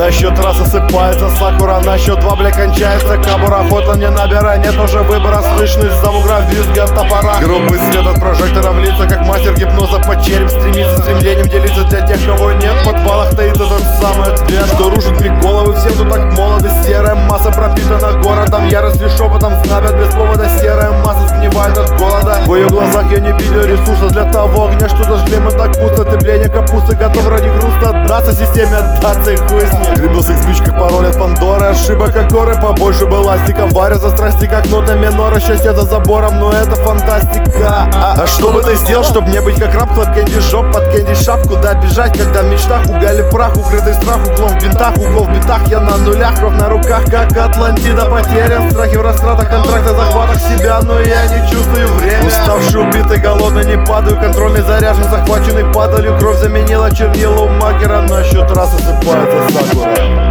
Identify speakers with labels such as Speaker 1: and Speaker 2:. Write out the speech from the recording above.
Speaker 1: На счет раз осыпается сакура, на счет два, бля, кончается кабура. Охота не набирай, нет уже выбора, слышно из-за угра визги от топора. Грубый свет от прожектора в лица, как мастер гипноза под череп стремится, стремлением делиться для тех, кого нет. В подвалах таится тот самый ответ, что рушит мне головы всем, кто так молоды. Серая масса пропитана городом, яростью шепотом снабят без повода. Серая масса сгнивает от голода. В ее глазах я не видел ресурса для того огня, что зажгли мы так пусто. Трепление капусты, готов ради хруста отдаться системе, отдаться и хуй с ней. Грибился в спичках, пароль от Пандоры, ошибок как горы, побольше бы ластика. Варя за страсти, как нота минора, счастье за забором, но это фантастика. А что бы ты сделал, чтоб не быть как раб? Под кэнди жоп, под кэнди шап, куда бежать, когда в мечтах угали прах, укрытый страх, углом в бинтах, угол в битах. Я на нулях, кровь на руках, как Атлантида потерян. Страхи в растратах, контрактах, захватах себя, но я не чувствую время. Уставший, убитый, голодный, не падаю, контрольный заряжен, захваченный падалью. Кровь заменила чернила у магера, на счет раз осыпается сакура.